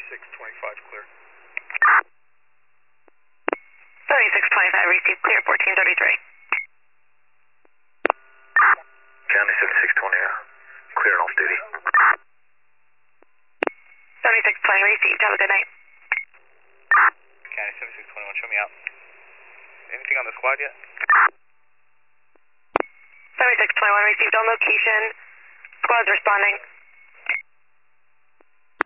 7625 clear. 7625 received clear 1433. County 7620, clear and off duty. 7620 received, have a good night. County 7621, show me out. Anything on the squad yet? 7621 received on location. Squad's responding.